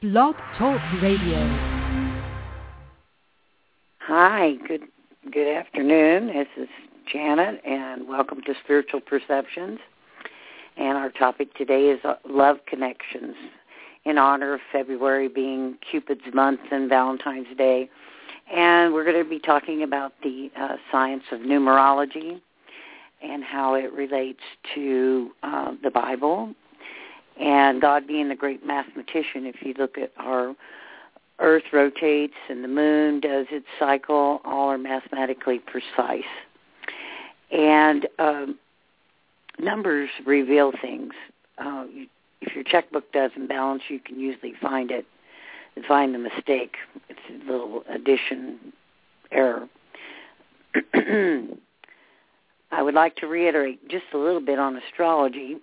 Blog Talk Radio. Hi, good afternoon. This is Janet, and welcome to Spiritual Perceptions. And our topic today is love connections, in honor of February being Cupid's month and Valentine's Day. And we're going to be talking about the science of numerology and how it relates to the Bible. And God being the great mathematician, if you look at our Earth rotates and the moon does its cycle, all are mathematically precise. And numbers reveal things. If your checkbook doesn't balance, you can usually find it and find the mistake. It's a little addition error. I would like to reiterate just a little bit on astrology.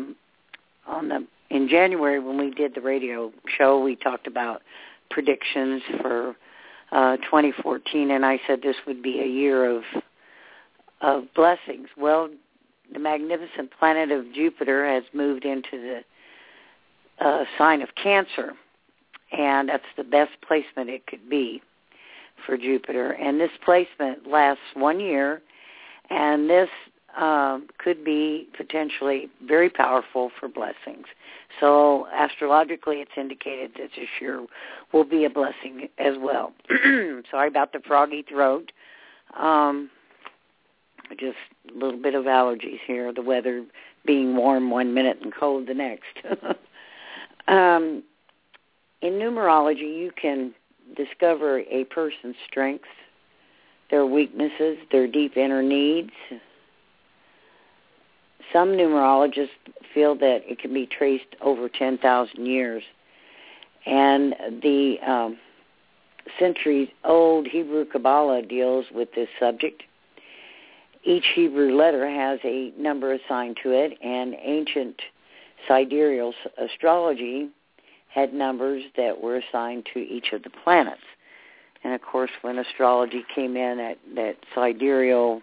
In January, when we did the radio show, we talked about predictions for 2014, and I said this would be a year of blessings. Well, the magnificent planet of Jupiter has moved into the sign of Cancer, and that's the best placement it could be for Jupiter. And this placement lasts 1 year, and this could be potentially very powerful for blessings. So astrologically, it's indicated that this year will be a blessing as well. Sorry about the froggy throat. Just a little bit of allergies here, the weather being warm 1 minute and cold the next. In numerology, you can discover a person's strengths, their weaknesses, their deep inner needs. Some numerologists feel that it can be traced over 10,000 years. And the centuries-old Hebrew Kabbalah deals with this subject. Each Hebrew letter has a number assigned to it, and ancient sidereal astrology had numbers that were assigned to each of the planets. And, of course, when astrology came in, that sidereal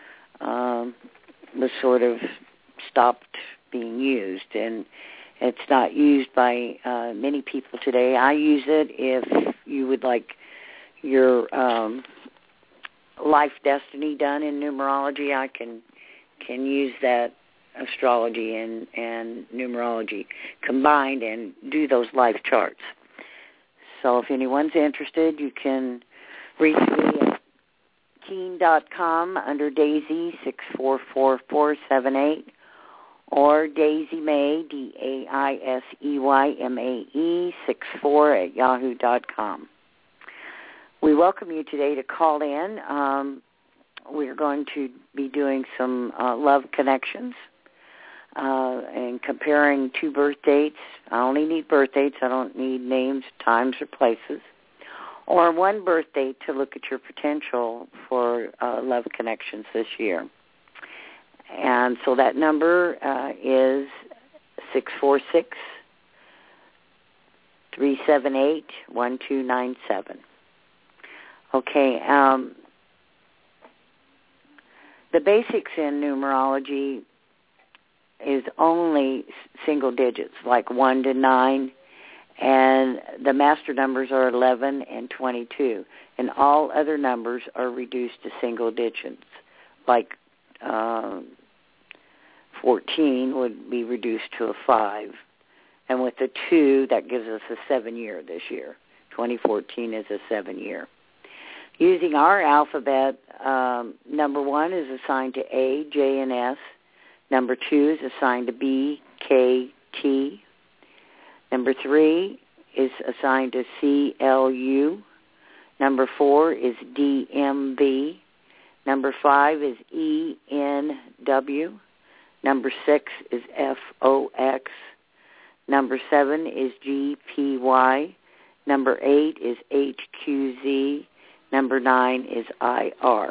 was sort of stopped being used, and it's not used by many people today. I use it if you would like your life destiny done in numerology. I can use that astrology and numerology combined and do those life charts. So if anyone's interested, you can reach me at keen.com under Daisy 644478 or Daisy May, DAISEYMAE 64 at yahoo.com. We welcome you today to call in. We're going to be doing some love connections and comparing two birth dates. I only need birth dates. I don't need names, times, or places. Or one birth date to look at your potential for love connections this year. And so that number is 646-378-1297. Okay, the basics in numerology is only single digits, like 1 to 9, and the master numbers are 11 and 22, and all other numbers are reduced to single digits, like 14 would be reduced to a 5, and with the 2, that gives us a 7-year this year. 2014 is a 7-year. Using our alphabet, number 1 is assigned to A, J, and S. Number 2 is assigned to B, K, T. Number 3 is assigned to C, L, U. Number 4 is D, M, V. Number 5 is E, N, W. Number 6 is F, O, X. Number 7 is G, P, Y. Number 8 is H, Q, Z. Number 9 is I, R.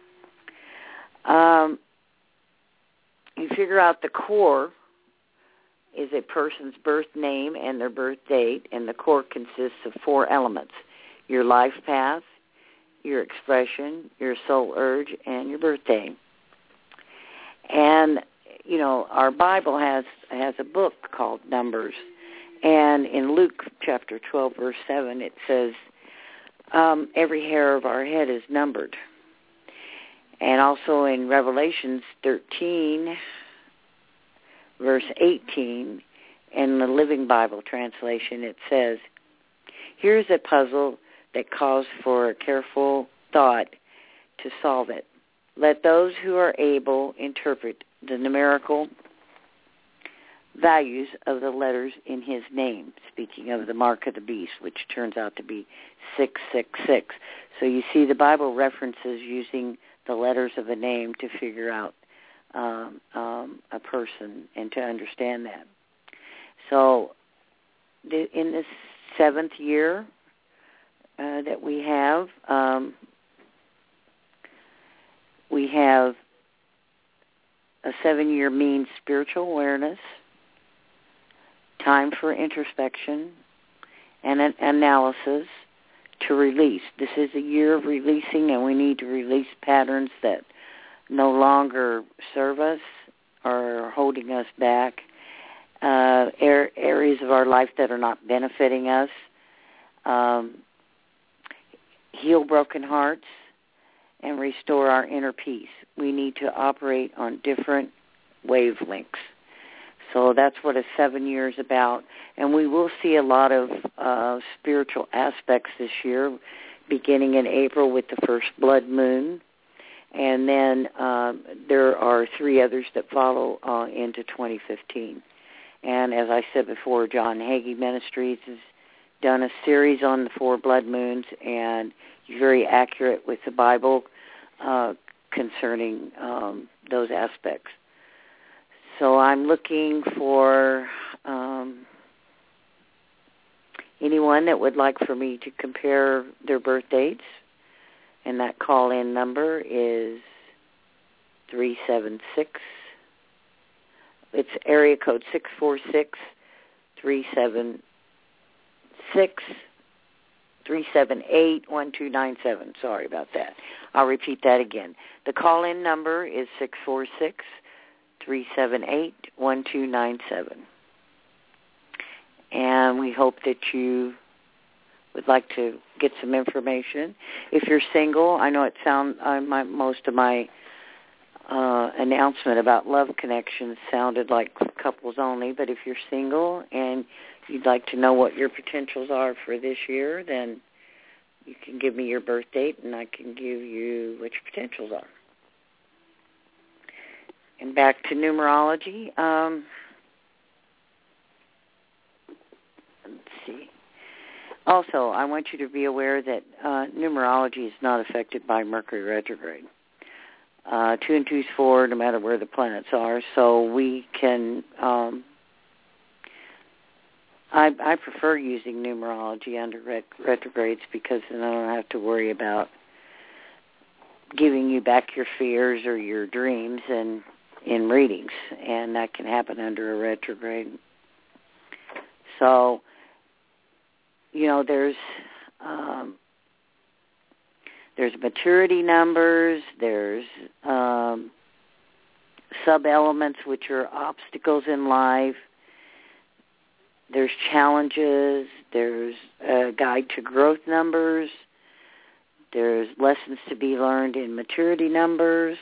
You figure out the core is a person's birth name and their birth date, and the core consists of 4 elements: your life path, your expression, your soul urge, and your birthday. And, you know, our Bible has a book called Numbers, And in Luke chapter 12, verse 7, it says, every hair of our head is numbered. And also in Revelations 13, verse 18, in the Living Bible translation, it says, here's a puzzle that calls for a careful thought to solve it. Let those who are able interpret the numerical values of the letters in his name, speaking of the mark of the beast, which turns out to be 666. So you see the Bible references using the letters of a name to figure out a person and to understand that. So in this 7th year that we have a 7-year means spiritual awareness, time for introspection and an analysis to release. This is a year of releasing, and we need to release patterns that no longer serve us or are holding us back, areas of our life that are not benefiting us, heal broken hearts, and restore our inner peace. We need to operate on different wavelengths. So that's what a 7 year is about. And we will see a lot of spiritual aspects this year, beginning in April with the first blood moon. And then there are 3 others that follow into 2015. And as I said before, John Hagee Ministries has done a series on the 4 blood moons, and he's very accurate with the Bible concerning those aspects. So I'm looking for anyone that would like for me to compare their birth dates, and that call-in number is 376. It's area code 646-378-1297. Sorry about that. I'll repeat that again. The call-in number is 646-378-1297. And we hope that you would like to get some information. If you're single, I know it most of my announcement about love connections sounded like couples only, but if you're single and you'd like to know what your potentials are for this year, then you can give me your birth date and I can give you what your potentials are. And back to numerology. Let's see. Also, I want you to be aware that numerology is not affected by Mercury retrograde. 2 and 2 is 4, no matter where the planets are. So we can. I prefer using numerology under retrogrades because then I don't have to worry about giving you back your fears or your dreams and in readings, and that can happen under a retrograde. So, there's maturity numbers, there's sub-elements, which are obstacles in life, there's challenges, there's a guide to growth numbers, there's lessons to be learned in maturity numbers.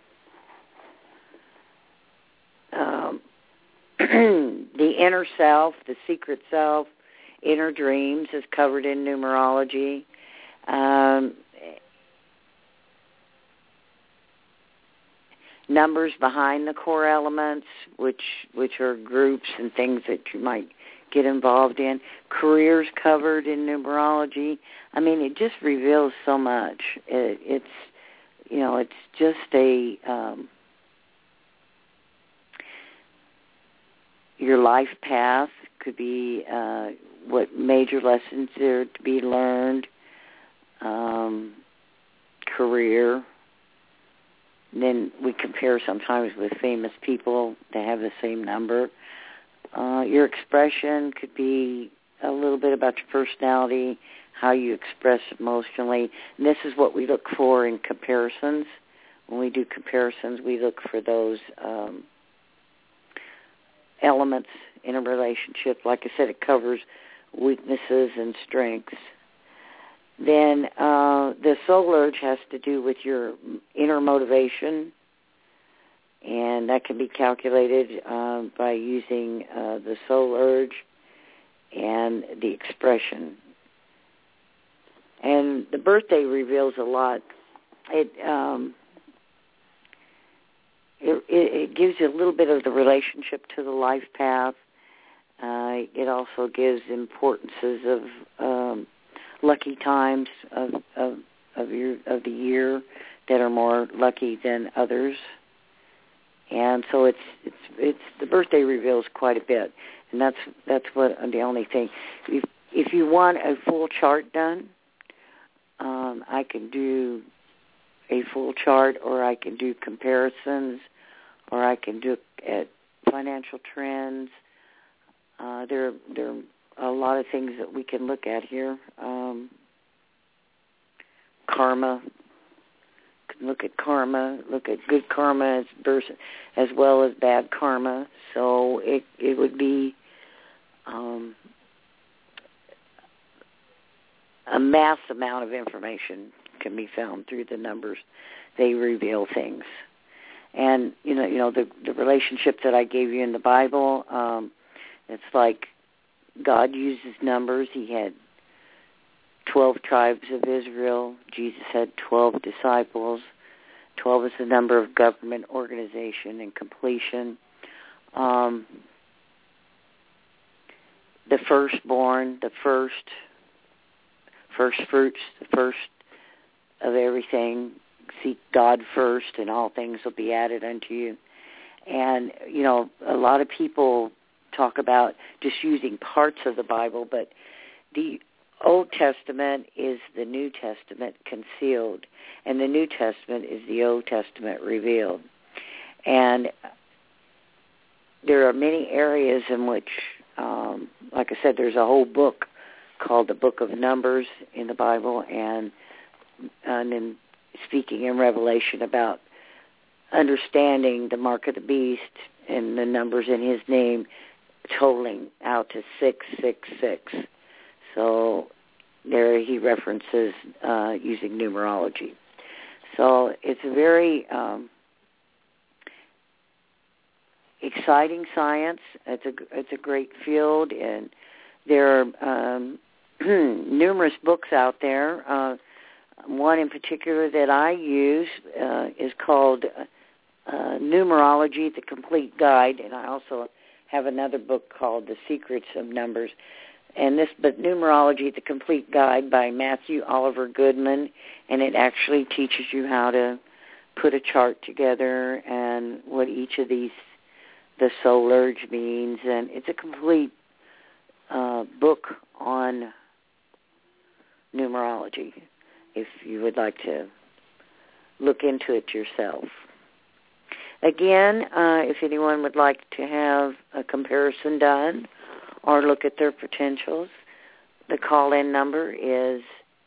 The inner self, the secret self, inner dreams is covered in numerology. Numbers behind the core elements, which are groups and things that you might get involved in. Careers covered in numerology. I mean, it just reveals so much. It's just a your life path could be what major lessons are to be learned, career. And then we compare sometimes with famous people that have the same number. Your expression could be a little bit about your personality, how you express emotionally. And this is what we look for in comparisons. When we do comparisons, we look for those elements in a relationship. Like I said, it covers weaknesses and strengths. Then the soul urge has to do with your inner motivation, and that can be calculated by using the soul urge and the expression. And the birthday reveals a lot. It gives you a little bit of the relationship to the life path. It also gives importances of lucky times of the year that are more lucky than others. And so it's the birthday reveals quite a bit, and that's what the only thing. If you want a full chart done, I can do a full chart, or I can do comparisons, or I can do at financial trends. There are a lot of things that we can look at here. Karma. Look at karma. Look at good karma as well as bad karma. So it would be a mass amount of information can be found through the numbers. They reveal things. And you know the relationship that I gave you in the Bible. It's like God uses numbers. He had 12 tribes of Israel. Jesus had 12 disciples. 12 is the number of government, organization, and completion. The firstborn, the first fruits, the first of everything. Seek God first, and all things will be added unto you. And, a lot of people talk about just using parts of the Bible, but the Old Testament is the New Testament concealed, and the New Testament is the Old Testament revealed. And there are many areas in which, like I said, there's a whole book called the Book of Numbers in the Bible, and in speaking in Revelation about understanding the mark of the beast and the numbers in his name totaling out to 666. So there he references using numerology. So it's a very exciting science. It's a great field, and there are numerous books out there. One in particular that I use is called Numerology, the Complete Guide, and I also have another book called The Secrets of Numbers. But Numerology, the Complete Guide by Matthew Oliver Goodman, and it actually teaches you how to put a chart together and what each of the soul urge means, and it's a complete book on numerology, if you would like to look into it yourself. Again, if anyone would like to have a comparison done or look at their potentials, the call-in number is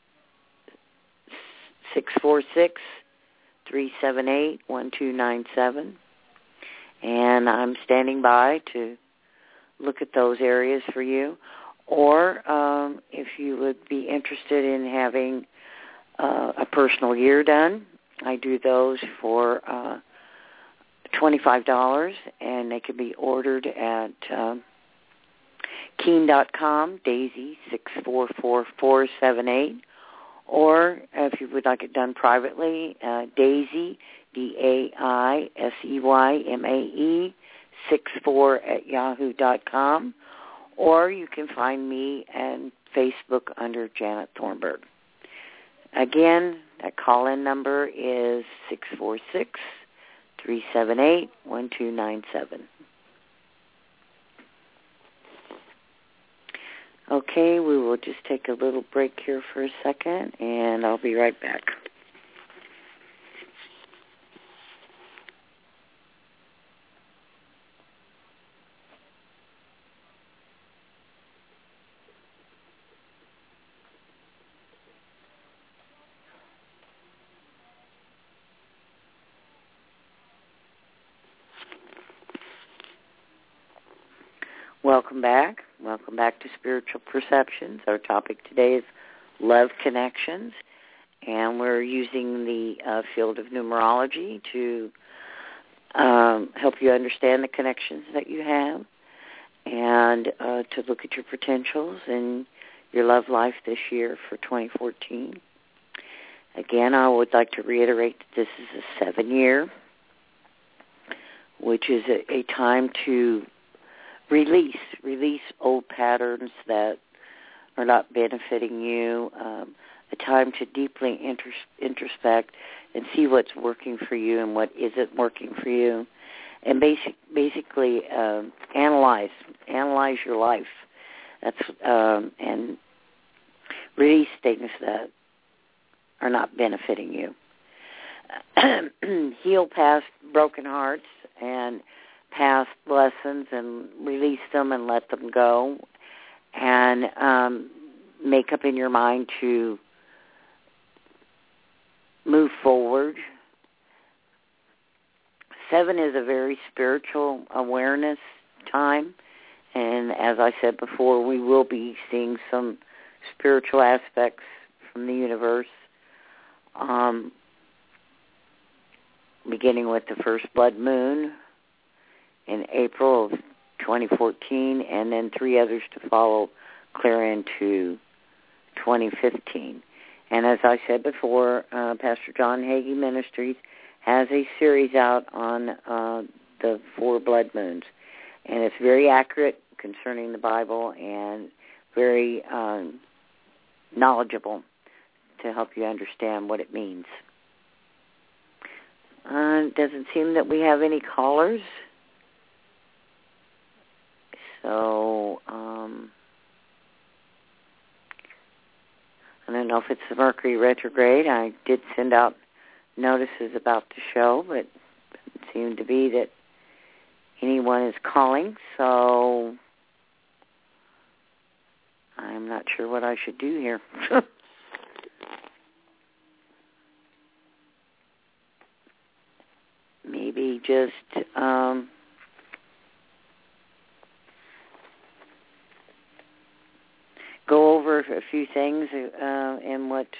646-378-1297. And I'm standing by to look at those areas for you. Or if you would be interested in having a personal year done, I do those for $25, and they can be ordered at Keen.com, Daisy 644478, or if you would like it done privately, Daisy, DAISEYMAE 64@yahoo.com, or you can find me on Facebook under Janet Thornburg. Again, that call-in number is 646-378-1297. Okay, we will just take a little break here for a second, and I'll be right back. Welcome back. Welcome back to Spiritual Perceptions. Our topic today is love connections, and we're using the field of numerology to help you understand the connections that you have and to look at your potentials and your love life this year for 2014. Again, I would like to reiterate that this is a 7-year, which is a time to release old patterns that are not benefiting you, a time to deeply introspect and see what's working for you and what isn't working for you, and basically analyze your life. That's and release things that are not benefiting you. Heal past broken hearts and past lessons and release them and let them go, and make up in your mind to move forward. 7 is a very spiritual awareness time, and as I said before, we will be seeing some spiritual aspects from the universe, beginning with the first blood moon in April of 2014, and then 3 others to follow clear into 2015. And as I said before, Pastor John Hagee Ministries has a series out on the 4 blood moons, and it's very accurate concerning the Bible and very knowledgeable to help you understand what it means. It doesn't seem that we have any callers. So, I don't know if it's the Mercury retrograde. I did send out notices about the show, but it doesn't seem to be that anyone is calling, so I'm not sure what I should do here. Maybe just go over a few things and what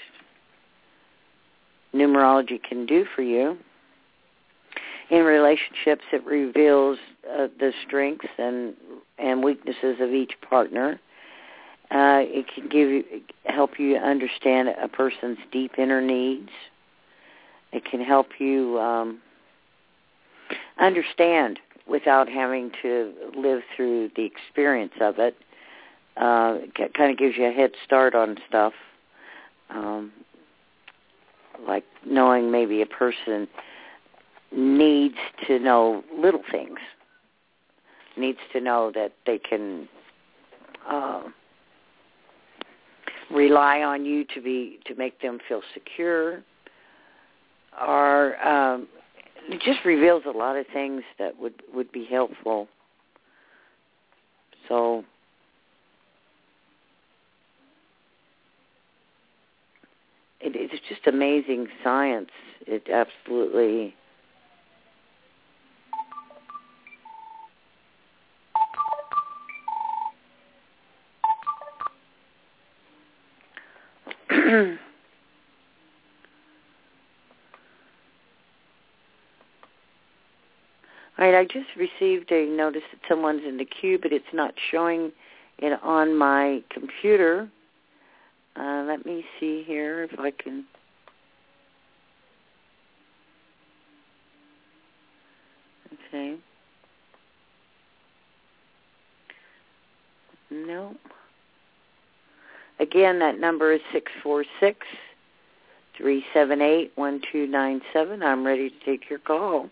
numerology can do for you. In relationships, it reveals the strengths and weaknesses of each partner. It can help you understand a person's deep inner needs. It can help you understand without having to live through the experience of it. It kind of gives you a head start on stuff, like knowing maybe a person needs to know little things, needs to know that they can rely on you to make them feel secure, or it just reveals a lot of things that would be helpful. So it's just amazing science. It absolutely All right, I just received a notice that someone's in the queue, but it's not showing it on my computer. Let me see here if I can. Okay. No. Again, that number is 646-378-1297. I'm ready to take your call.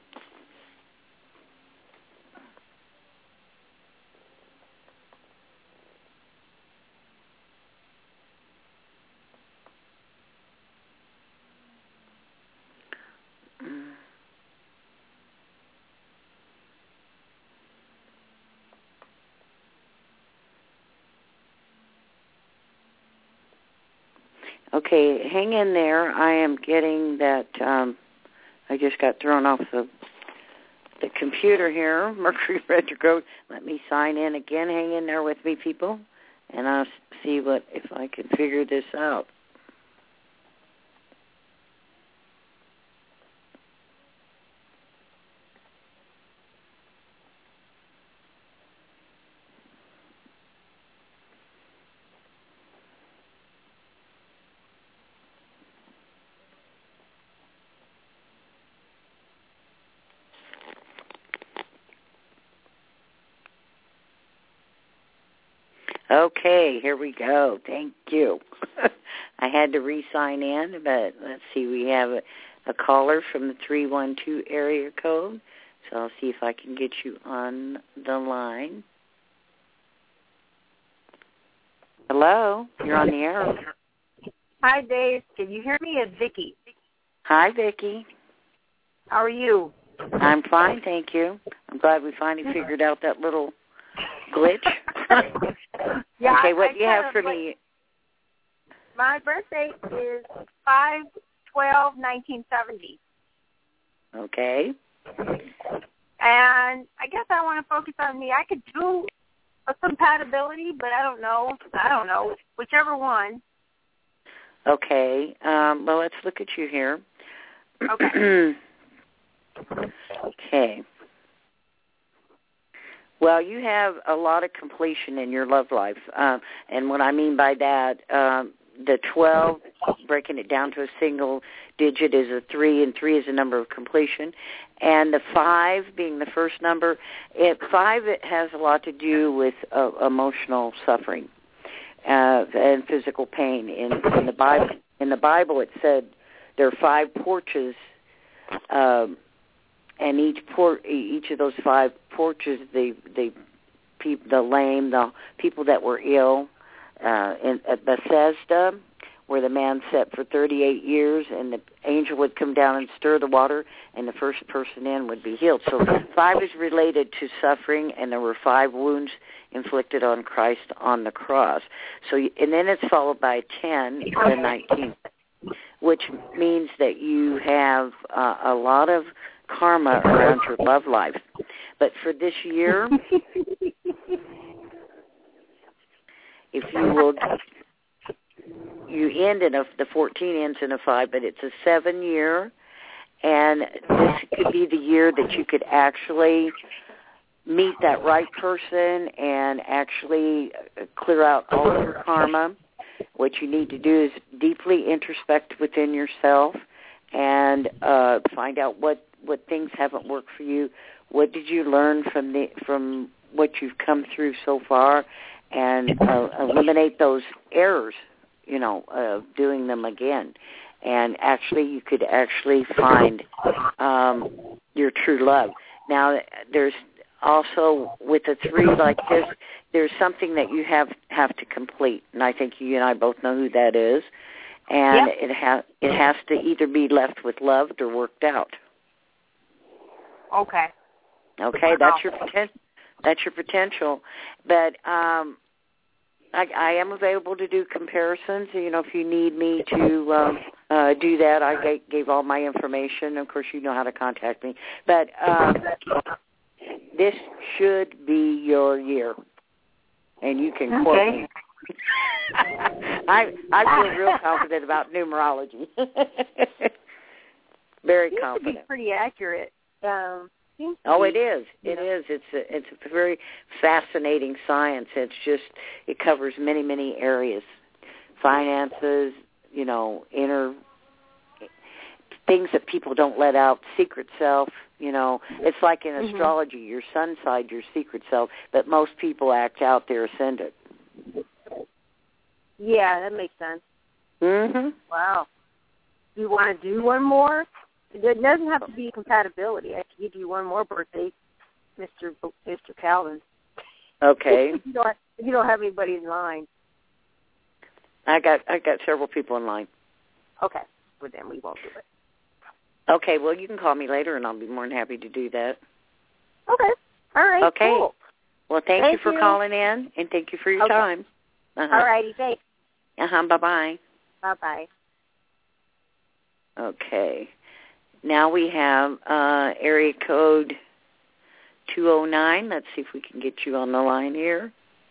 Okay, hang in there. I am getting that. I just got thrown off the computer here, Mercury retrograde. Let me sign in again. Hang in there with me, people, and I'll see if I can figure this out. Okay, here we go. Thank you. I had to re-sign in, but let's see. We have a caller from the 312 area code, so I'll see if I can get you on the line. Hello, you're on the air. Hi, Dave. Can you hear me? It's Vicki. Hi, Vicki. How are you? I'm fine, thank you. I'm glad we finally figured out that little glitch. Yeah, okay, what do you have for me? My birthday is 5/12/1970. Okay. And I guess I want to focus on me. I could do a compatibility, but I don't know. Whichever one. Okay. Well, let's look at you here. Okay. Okay. Well, you have a lot of completion in your love life. And what I mean by that, the 12, breaking it down to a single digit, is a 3, and 3 is a number of completion. And the 5 being the first number, 5 it has a lot to do with emotional suffering and physical pain. In the Bible, it said there are 5 porches, and each of those 5 porches, the lame, the people that were ill, at Bethesda, where the man sat for 38 years, and the angel would come down and stir the water, and the first person in would be healed. So 5 is related to suffering, and there were 5 wounds inflicted on Christ on the cross. So, and then it's followed by 10, the 19th, which means that you have a lot of karma around your love life. But for this year, if you will, you end in the 14 ends in a 5, but it's a 7-year, and this could be the year that you could actually meet that right person and actually clear out all of your karma. What you need to do is deeply introspect within yourself and find out what things haven't worked for you. What did you learn from what you've come through so far, and eliminate those errors, doing them again. And actually, you could actually find your true love. Now, there's also, with a 3 like this, there's something that you have to complete, and I think you and I both know who that is. And yep. It has to either be left with loved or worked out. Okay. Okay, that's your potential. But I am available to do comparisons. If you need me to do that, I gave all my information. Of course, you know how to contact me. But this should be your year, and you can quote me. I feel real confident about numerology. Very confident. It be pretty accurate. It is. It is. It's a very fascinating science. It covers many, many areas. Finances, inner things that people don't let out, secret self, It's like in astrology, your sun side, your secret self, but most people act out their ascendant. Yeah, that makes sense. Mm-hmm. Wow. Do you want to do one more? It doesn't have to be compatibility. I can give you one more birthday, Mr. Calvin. Okay. if you don't have anybody in line. I got several people in line. Okay. Well, then we won't do it. Okay. Well, you can call me later, and I'll be more than happy to do that. Okay. All right. Okay. Cool. Well, thank you for calling in, and thank you for your time. All righty. Thanks. Bye-bye. Bye-bye. Okay. Now we have area code 209. Let's see if we can get you on the line here.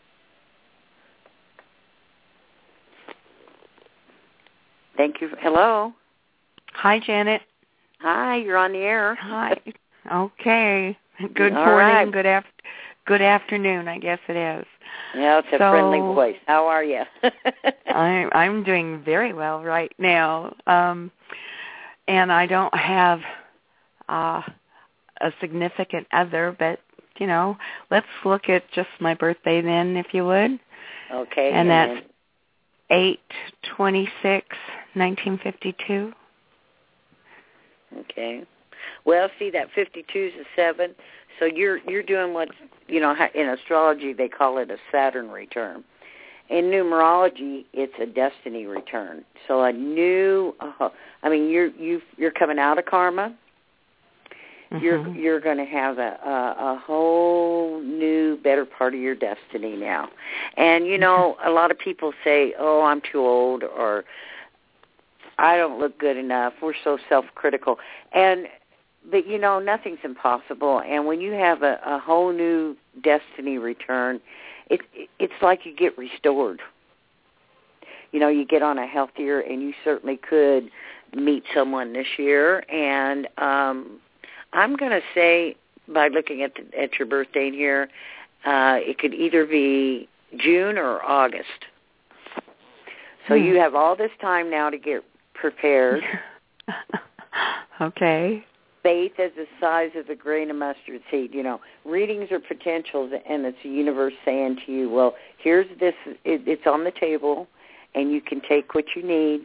Thank you. Hello. Hi, Janet. Hi, you're on the air. Hi. Okay. Good All morning. right. Good afternoon, I guess it is. Yeah, it's a friendly voice. How are you? I'm doing very well right now. And I don't have a significant other, but, let's look at just my birthday then, if you would. Okay. And that's 8/26/1952. Okay. Well, see, that 52 is a 7, so you're doing what, in astrology they call it a Saturn return. In numerology, it's a destiny return. So a new, you're coming out of karma. Mm-hmm. You're going to have a whole new, better part of your destiny now. And, a lot of people say, oh, I'm too old, or I don't look good enough. We're so self-critical. But, nothing's impossible. And when you have a whole new destiny return, it's like you get restored. You get on a healthier, and you certainly could meet someone this year. And I'm going to say, by looking at your birthday here, it could either be June or August. So you have all this time now to get prepared. Okay. Faith is the size of a grain of mustard seed. Readings are potentials, and it's the universe saying to you, well, here's this, it's on the table, and you can take what you need,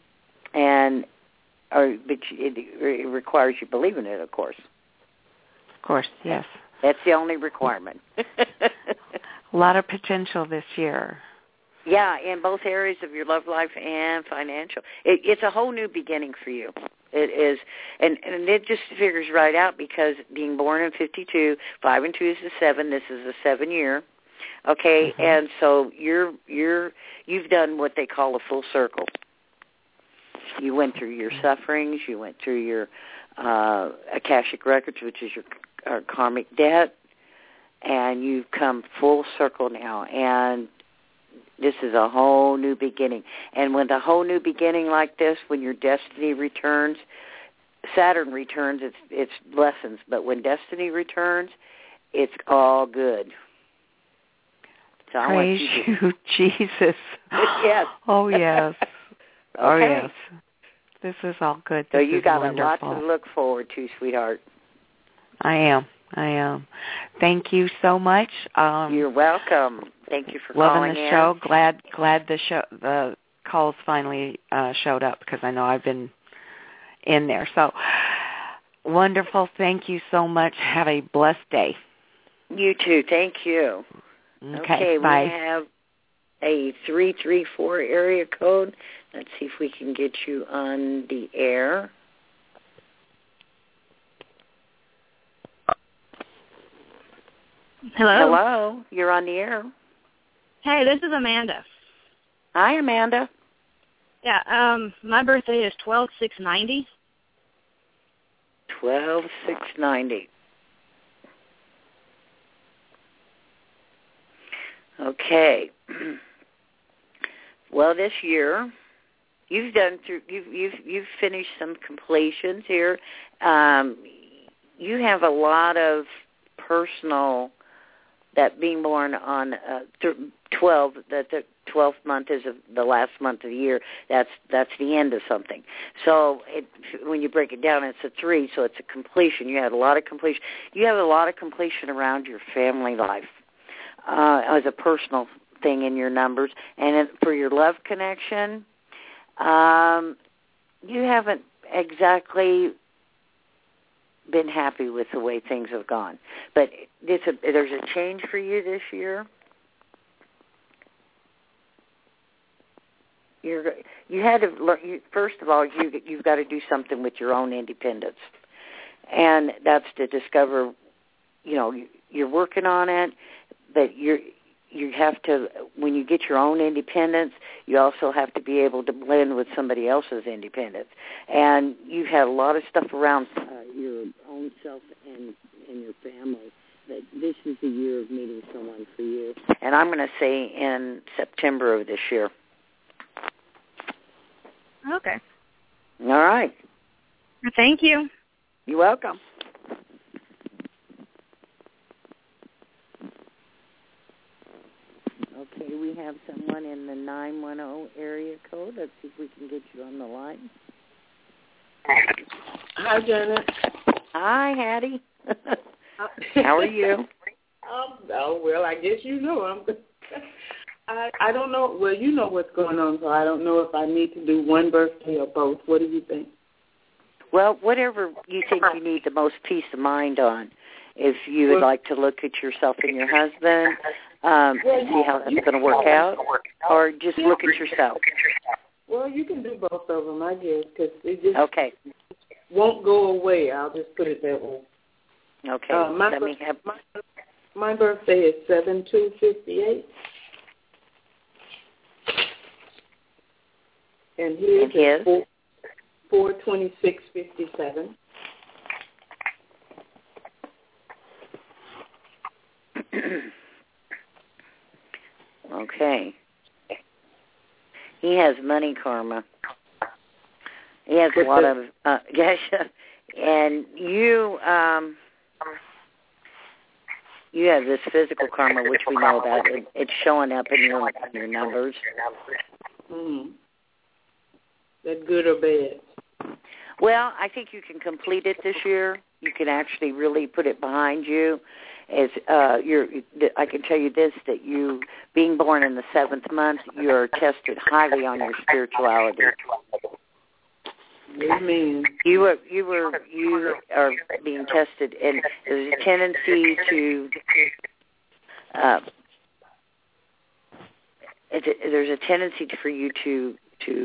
but it requires you believe in it, of course. Of course, yes. That's the only requirement. A lot of potential this year. Yeah, in both areas of your love life and financial. It's a whole new beginning for you. It is, and it just figures right out because being born in 52, 5 and 2 is a 7. This is a 7 year, okay, mm-hmm. And so you've done what they call a full circle. You went through your sufferings, you went through your Akashic records, which is your karmic debt, and you've come full circle now, and this is a whole new beginning. And with a whole new beginning like this, when your destiny returns, Saturn returns, it's lessons. But when destiny returns, it's all good. So praise you, Jesus. Yes. Oh, yes. Okay. Oh, yes. This is all good. So you got wonderful. A lot to look forward to, sweetheart. I am. Thank you so much. You're welcome. Thank you for loving calling the show. Glad the calls finally showed up because I know I've been in there. So wonderful. Thank you so much. Have a blessed day. You too. Thank you. Okay, bye. We have a 334 area code. Let's see if we can get you on the air. Hello, you're on the air. Hey, this is Amanda. Hi, Amanda. Yeah, my birthday is 12/6/90. 12/6/90. Okay. Well, this year you've finished some completions here. You have a lot of personal. That being born on 12, that the 12th month is the last month of the year. That's the end of something. So when you break it down, it's a 3. So it's a completion. You had a lot of completion. You have a lot of completion around your family life as a personal thing in your numbers, and for your love connection, you haven't exactly been happy with the way things have gone. But there's a change for you this year. You had to learn. First of all, you've got to do something with your own independence, and that's to discover. You're working on it, but you have to. When you get your own independence, you also have to be able to blend with somebody else's independence. And you've had a lot of stuff around your own self and your family that this is the year of meeting someone for you. And I'm going to say in September of this year. Okay. All right. Thank you. You're welcome. Okay, we have someone in the 910 area code. Let's see if we can get you on the line. Hi, Janet. Hi, Hattie. How are you? Oh, well, I guess you know. I don't know. Well, you know what's going on, so I don't know if I need to do one birthday or both. What do you think? Well, whatever you think you need the most peace of mind on. If you would like to look at yourself and your husband, see how that's going to work out, or just look at yourself. Well, you can do both of them, I guess, because it just won't go away. I'll just put it that way. Okay. My birthday is 7/2/58. And his is 4/26/57. Okay. He has money karma. He has a lot of and you have this physical karma, which we know about. It's showing up in your numbers. Mm-hmm. That good or bad? Well, I think you can complete it this year. You can actually really put it behind you. I can tell you this, that you, being born in the 7th month, you are tested highly on your spirituality. Amen. You are being tested, and there's a tendency to for you to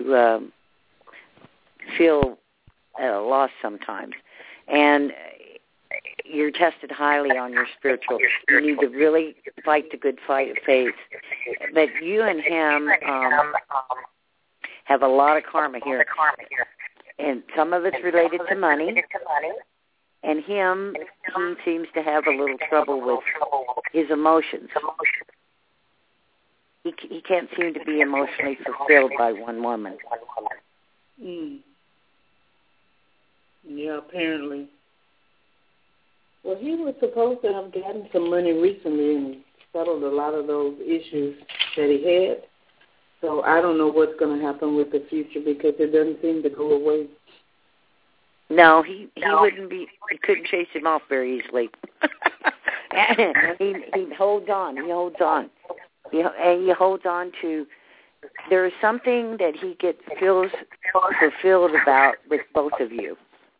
feel lost sometimes, and you're tested highly on your spiritual. You need to really fight the good fight of faith. But you and him have a lot of karma here. And some of it's related to money. And he seems to have a little trouble with his emotions. He can't seem to be emotionally fulfilled by one woman. Mm. Yeah, apparently. Well, he was supposed to have gotten some money recently and settled a lot of those issues that he had. So I don't know what's going to happen with the future because it doesn't seem to go away. No, he wouldn't be. He couldn't chase him off very easily. he holds on. He holds on. He holds on to. There is something that he feels fulfilled about with both of you.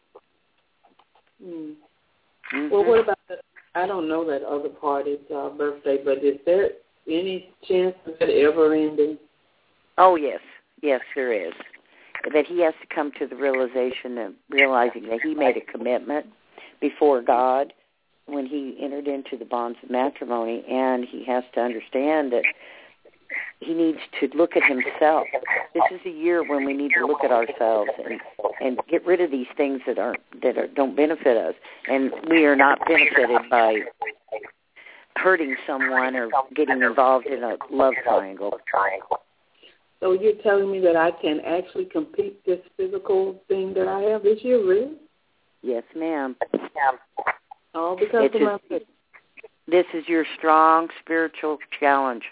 Mm. Mm-hmm. Well, what about I don't know that other party's birthday, but is there any chance of it ever ending? Oh, yes. Yes, there is. That he has to come to the realization of realizing that he made a commitment before God when he entered into the bonds of matrimony, and he has to understand that he needs to look at himself. This is a year when we need to look at ourselves and get rid of these things that don't benefit us. And we are not benefited by hurting someone or getting involved in a love triangle. So you're telling me that I can actually complete this physical thing that I have this year, really? Yes, ma'am. All because of my faith. This is your strong spiritual challenge.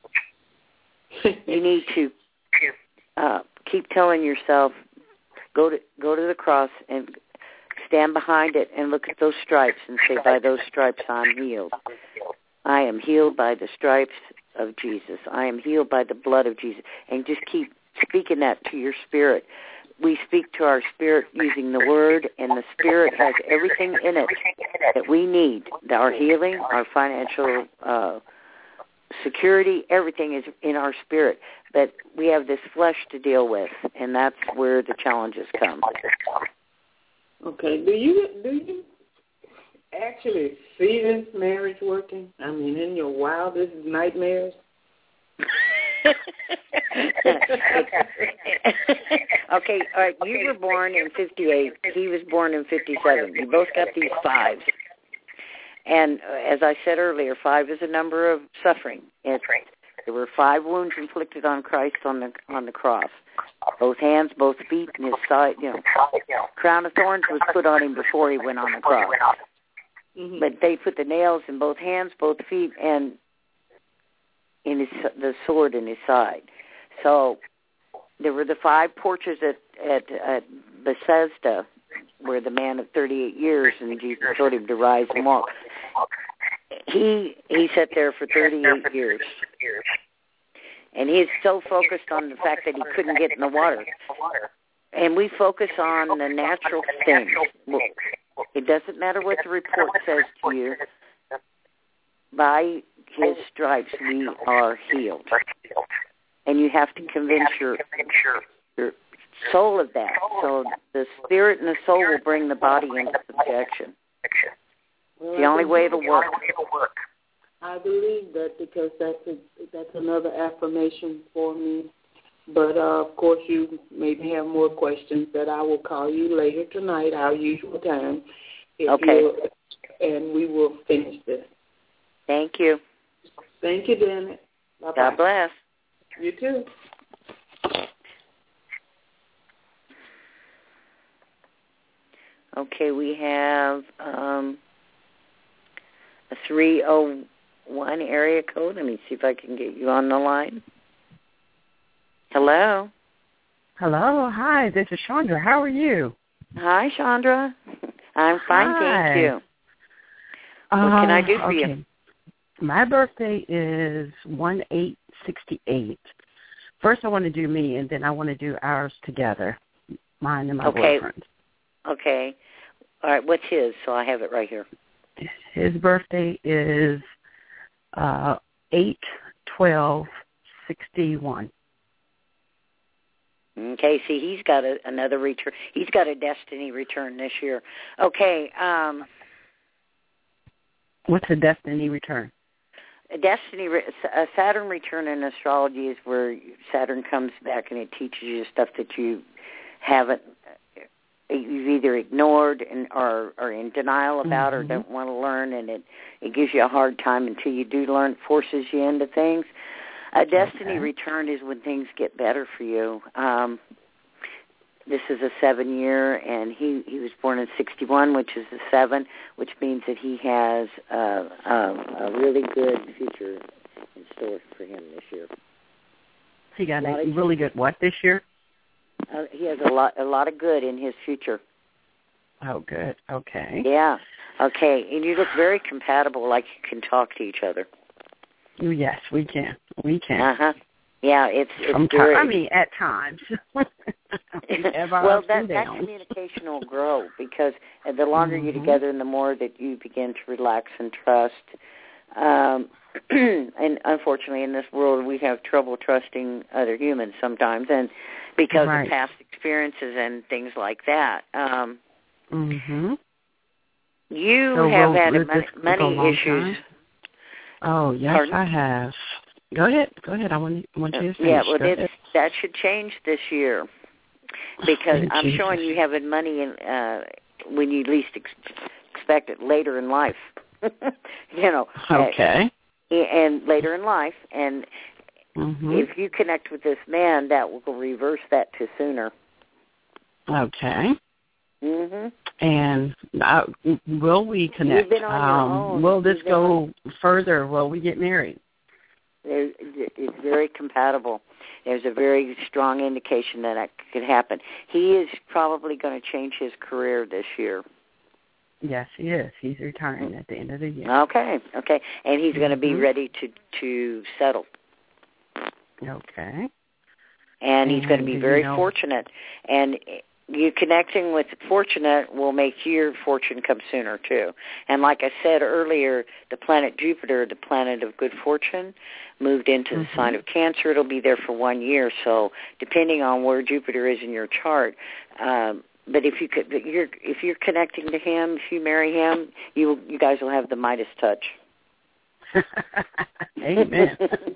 You need to keep telling yourself, go to the cross and stand behind it and look at those stripes and say, by those stripes I'm healed. I am healed by the stripes of Jesus. I am healed by the blood of Jesus. And just keep speaking that to your spirit. We speak to our spirit using the word, and the spirit has everything in it that we need. Our healing, our financial security, everything is in our spirit. But we have this flesh to deal with, and that's where the challenges come. Okay. Do you actually see this marriage working? I mean, in your wildest nightmares? Okay, all right. You were born in 58. He was born in 57. You both got these 5s. And as I said earlier, 5 is a number of suffering. There were 5 wounds inflicted on Christ on the cross. Both hands, both feet, and his side. Crown of thorns was put on him before he went on the cross. Mm-hmm. But they put the nails in both hands, both feet, and in the sword in his side. So there were the 5 porches at Bethesda, where the man of 38 years, and Jesus told him to rise and walk. He sat there for 38 years. And he's so focused on the fact that he couldn't get in the water. And we focus on the natural things. It doesn't matter what the report says to you. By his stripes, we are healed. And you have to convince your soul of that. So the spirit and the soul will bring the body into subjection. It's the only way it'll work. I believe that because that's another affirmation for me. But, of course, you maybe have more questions that I will call you later tonight, our usual time. Okay. And we will finish this. Thank you. Thank you, Janet. Bye-bye. God bless. You too. Okay, we have a 301 area code. Let me see if I can get you on the line. Hello. Hello. Hi, this is Chandra. How are you? Hi, Chandra. I'm fine, thank you. What can I do for you? My birthday is 1/8/68. First, I want to do me, and then I want to do ours together, mine and my boyfriend. Okay. All right, what's his? So I have it right here. His birthday is 8/12/61. Okay, see, he's got another return. He's got a destiny return this year. Okay. What's a destiny return? A Saturn return in astrology is where Saturn comes back and it teaches you stuff that you've either ignored or are in denial about or don't want to learn, and it gives you a hard time until you do learn. It forces you into things. A destiny return is when things get better for you. This is a 7-year, and he was born in 61, which is a 7, which means that he has a really good future in store for him this year. He got a really good what this year? He has a lot of good in his future. Oh, good. Okay. Yeah. Okay. And you look very compatible, like you can talk to each other. Yes, we can. We can. Yeah, it's very... I mean, at times. Well, that communication will grow because the longer you're together and the more that you begin to relax and trust. And unfortunately, in this world, we have trouble trusting other humans sometimes, and because of past experiences and things like that. You have had money issues. Time? Oh, yes, Pardon? I have. Go ahead. I want you to finish. Yeah, well, that should change this year because I'm showing you having money in, when you least expect it later in life. Okay. And later in life, and if you connect with this man, that will reverse that to sooner. Okay. And will we connect? You've been on your own. Will this go further? Will we get married? It's very compatible. There's a very strong indication that could happen. He is probably going to change his career this year. Yes, he is. He's retiring at the end of the year. Okay. And he's going to be ready to settle. Okay. And he's going to be very fortunate. And you connecting with fortunate will make your fortune come sooner, too. And like I said earlier, the planet Jupiter, the planet of good fortune, moved into the sign of Cancer. It'll be there for 1 year. So depending on where Jupiter is in your chart, but if you're connecting to him, if you marry him, you guys will have the Midas touch. Amen.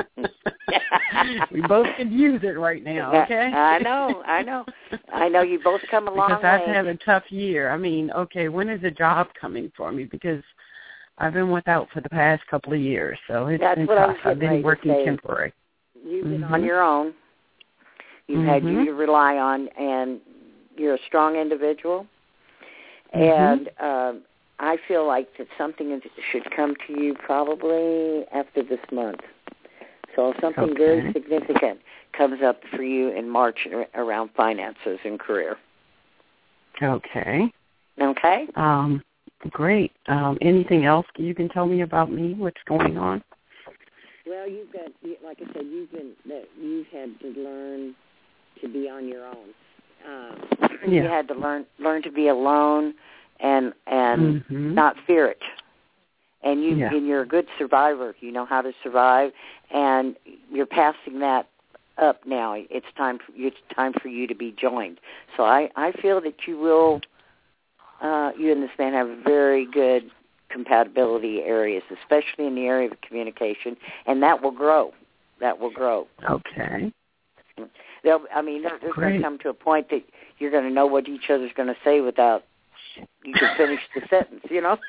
We both could use it right now, okay? I know. You both come a long way. Because I've had a tough year. I mean, okay, when is a job coming for me? Because I've been without for the past couple of years, so it's That's been what I tough. was I've been working say. temporary. You've been on your own. You've had you to rely on, and you're a strong individual. And I feel like that something should come to you probably after this month. So something very significant comes up for you in March around finances and career. Okay. Okay? Great. Anything else you can tell me about me? What's going on? Well, you've got, like I said, you've had to learn to be on your own. You had to learn to be alone and not fear it. And you're a good survivor. You know how to survive, and you're passing that up now. It's time for you to be joined. So I feel that you will. You and this man have very good compatibility areas, especially in the area of communication, and that will grow. Okay. There's going to come to a point that you're going to know what each other's going to say without you can finish the sentence, you know?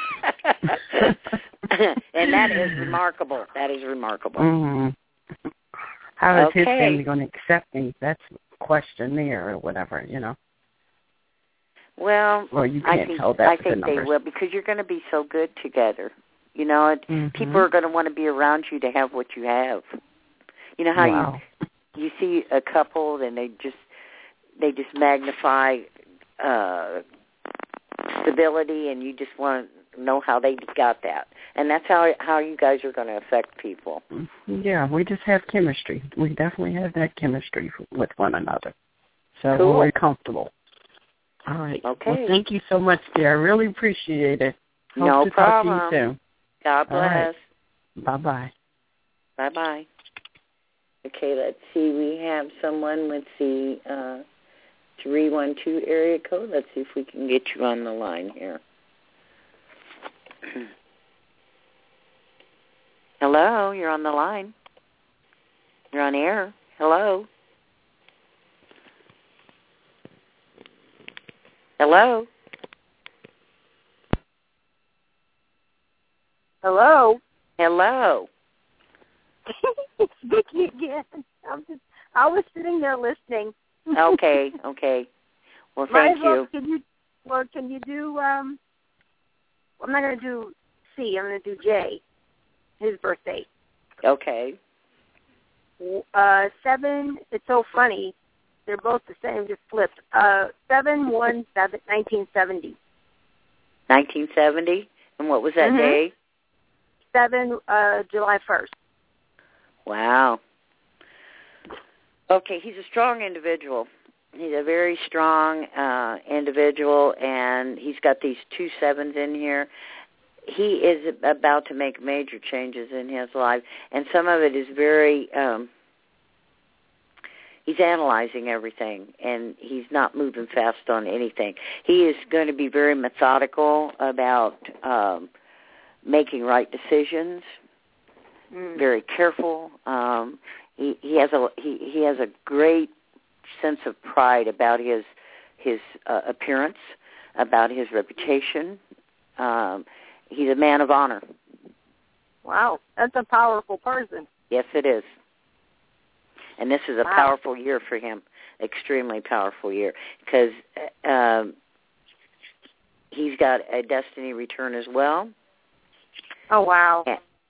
And that is remarkable. How is his family going to accept me? That's a question there or whatever, you know? Well, you can't tell that I think they will, because you're going to be so good together. You know, people are going to want to be around you to have what you have. You know how you see a couple and they just magnify stability, and you just want to know how they got that. And that's how you guys are going to affect people. Yeah, we just have chemistry. We definitely have that chemistry with one another. So cool. We're comfortable. All right. Okay. Well, thank you so much, dear. I really appreciate it. Hope no to problem. Talk to you soon. God bless. Right. Bye-bye. Bye-bye. Okay, let's see. We have someone with the 312 area code. Let's see if we can get you on the line here. Hello, you're on the line. You're on air. Hello. Hello. Hello. Hello. It's Vicki again. I was sitting there listening. Okay. Well, thank you. Can you do? I'm not going to do C. I'm going to do J. His birthday. Okay. 7. It's so funny. They're both the same, just flipped. 7/1/1970. 1970. And what was that day? 7 July 1st. Wow. Okay, he's a strong individual. He's a very strong individual, and he's got these 2 7s in here. He is about to make major changes in his life, and some of it is very, he's analyzing everything, and he's not moving fast on anything. He is going to be very methodical about making right decisions, very careful. He has a great sense of pride about his appearance, about his reputation. He's a man of honor. Wow, that's a powerful person. Yes, it is. And this is a powerful year for him, extremely powerful year, because he's got a destiny return as well. Oh, wow.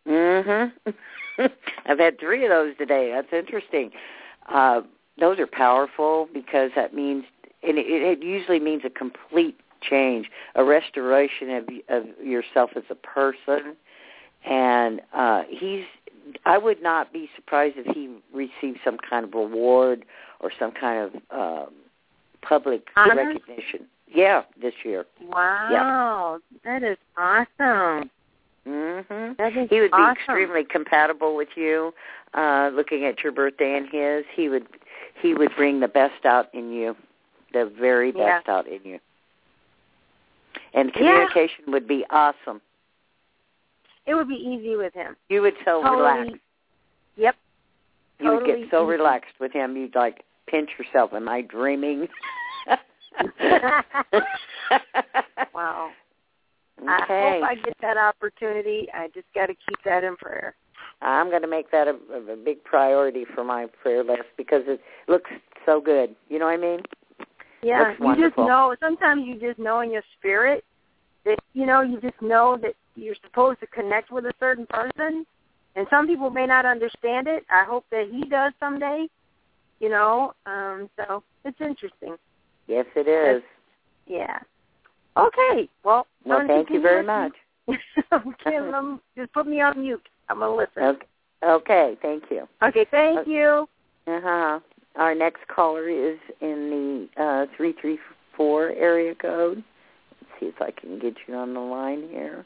I've had 3 of those today. That's interesting. Those are powerful because that means, and it usually means a complete change, a restoration of yourself as a person. And I would not be surprised if he received some kind of reward or some kind of public recognition. Yeah, this year. Wow, that is awesome. That is he would be awesome. extremely compatible with you. Looking at your birthday and his, he would bring the best out in you, the very best out in you. And communication would be awesome. It would be easy with him. You would relax. Yep. You would get so relaxed with him, you'd like pinch yourself. Am I dreaming? Wow. Okay. I hope I get that opportunity. I just got to keep that in prayer. I'm going to make that a big priority for my prayer list because it looks so good. You know what I mean? Yeah, you just know. Sometimes you just know in your spirit that, you just know that you're supposed to connect with a certain person. And some people may not understand it. I hope that he does someday, so it's interesting. Yes, it is. Yeah. Okay. Well, thank you very much. Okay, just put me on mute. I'm going to listen. Okay, thank you. Okay, thank you. Our next caller is in the 334 area code. Let's see if I can get you on the line here.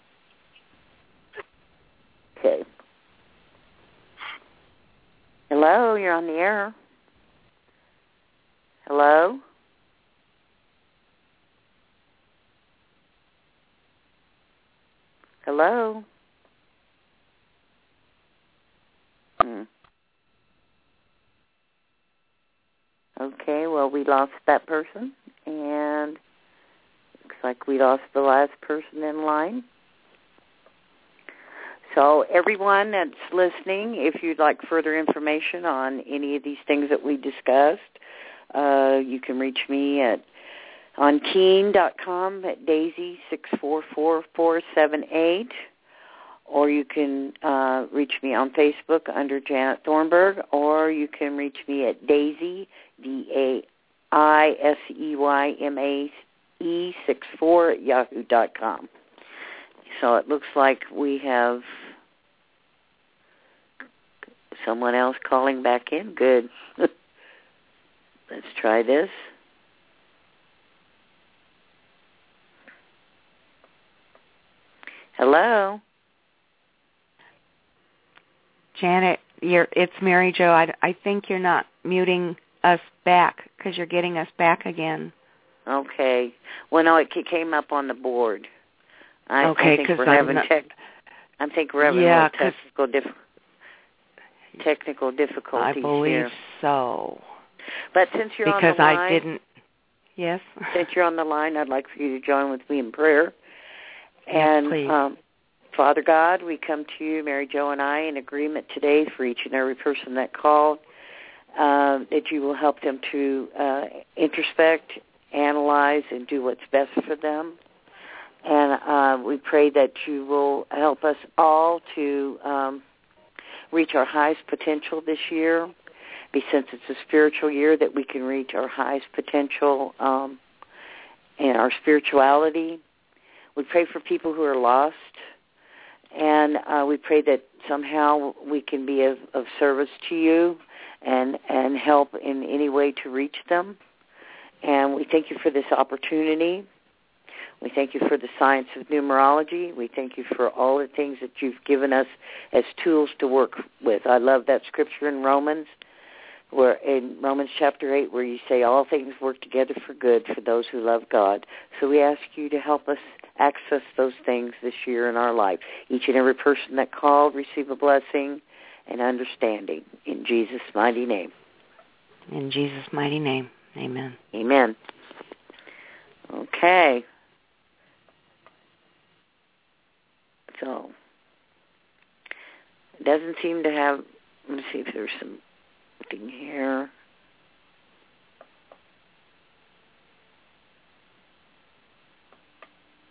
Okay. Hello, you're on the air. Hello? Hello? Okay, well, we lost that person, and looks like we lost the last person in line. So everyone that's listening, if you'd like further information on any of these things that we discussed, you can reach me on Keen.com at Daisy644478, or you can reach me on Facebook under Janet Thornburg, or you can reach me at Daisy, DAISEYMAE64 at yahoo.com. So it looks like we have someone else calling back in. Good. Let's try this. Hello? Janet, it's Mary Jo. I think you're not muting us back because you're getting us back again. Okay. Well, no, it came up on the board. I think we're having technical difficulties I believe here. So. But since you're on the line, because I didn't. Yes. Since you're on the line, I'd like for you to join with me in prayer. Yes, please. Father God, we come to you, Mary Jo and I, in agreement today for each and every person that called, that you will help them to introspect, analyze, and do what's best for them. And we pray that you will help us all to reach our highest potential this year, since it's a spiritual year, that we can reach our highest potential in our spirituality. We pray for people who are lost, and we pray that somehow we can be of service to you and help in any way to reach them. And we thank you for this opportunity. We thank you for the science of numerology. We thank you for all the things that you've given us as tools to work with. I love that scripture in Romans chapter 8, where you say all things work together for good for those who love God. So we ask you to help us access those things this year in our life. Each and every person that called receive a blessing and understanding. In Jesus' mighty name. In Jesus' mighty name. Amen. Amen. Okay. So, it doesn't seem to have, let me see if there's something here.